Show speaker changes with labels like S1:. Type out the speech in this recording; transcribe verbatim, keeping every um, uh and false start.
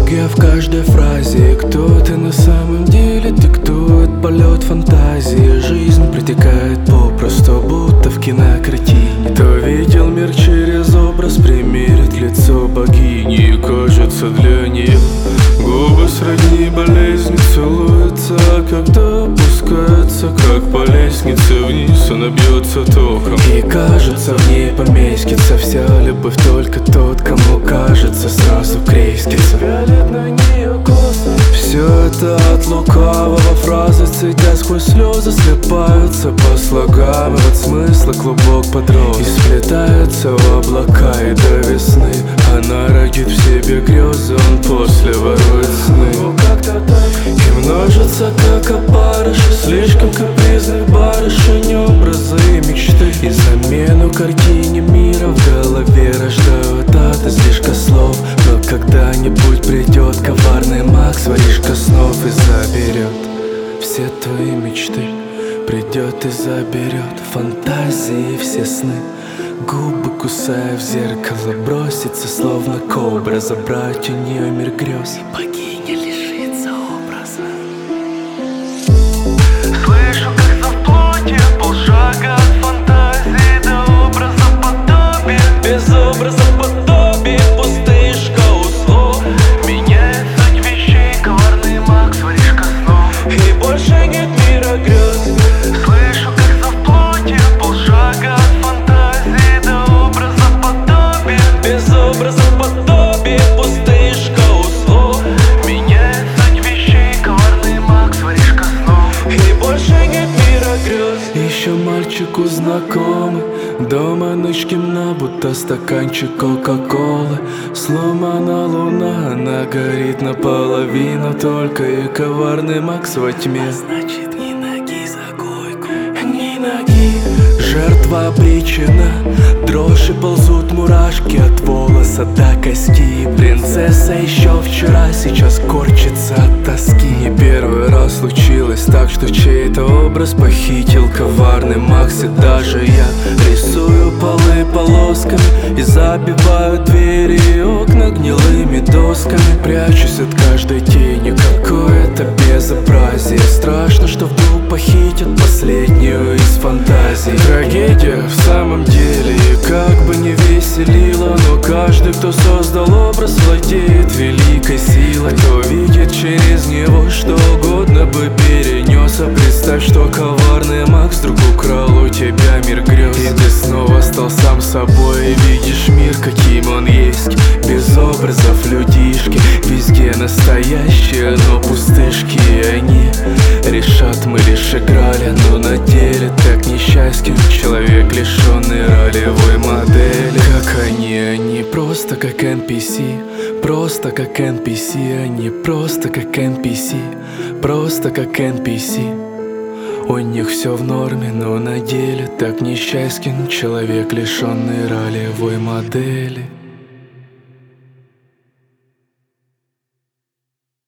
S1: Аналогия в каждой фразе. Кто ты на самом деле, ты кто? Это полет фантазии. Жизнь протекает попросту, будто в кинокартине. Кто видел мир через образ, примерит лицо богини. И кажется, для нее губы сродни болезни. Целуется, а когда опускается, как по лестнице вниз, она бьется током. И кажется, в ней поместится вся любовь, только тот, кому кажется, сразу крестится. Взгляд на нее косо. Все это от лукавого, фразы, цедя сквозь слезы, слепаются по слогам. И вот смысла клубок подрос, и сплетаются в облака, и до весны она родит в себе грезы, он после ворует сны. И множится, как опарыши, слишком капризных барышень, образы и мечты. И замену картине мира в голове рождают от излишка слов. Но когда-нибудь придет коварный маг с воришка снов и заберет все твои мечты. Придет и заберет фантазии, все сны. Губы кусая в зеркало, бросится словно кобра, забрать у нее мир грез. И богиня лишится образа.
S2: Слышу, как за плотью полшага от фантазии до образа подобия.
S1: Без образа подобия, пустышка у слов.
S2: Меняет суть вещей коварный маг с воришка снов.
S1: И больше нет мира грез.
S2: Слышу, как за плотью полшага от фантазии до образа подобия.
S1: Без образа подобия, пустышка у слов.
S2: Меняет суть вещей коварный маг с воришка снов.
S1: И больше нет мира грез. Еще мальчику знакомый дома ночь темна, будто стаканчик кока-колы. Сломана луна, она горит наполовину только, и коварный Макс во тьме.
S2: Значит, ни ноги за койку,
S1: Ни ноги. Жертва обречена, дрожь и ползут мурашки от волоса до кости. Принцесса еще вчера, сейчас корчится от тоски. И первый раз случилось так, что чей-то образ похитил коварный Макс. И даже я рисую полы полосками и забиваю двери и окна гнилыми досками. Прячусь от каждой тени, какое-то безобразие. Страшно, что вдруг похитят последнюю из фантазий. Трагедия в самом деле, и как бы не веселила, но каждый, кто создал образ, владеет великой силой. Кто видит через него что угодно бы перенес. А представь, что коварный Макс вдруг украл у тебя мир грез. И ты снова стал сам собой и видишь мир, каким он есть. Без образов людишки, везде настоящие, но пустышки. И они решат, мы лишь играли, но на деле так несчастен человек, лишенный ролевой модели. Как они, они просто как эн пи си, просто как эн пи си, они просто как эн пи си, просто как эн пи си. У них все в норме, но на деле так несчастен человек, лишенный ролевой модели.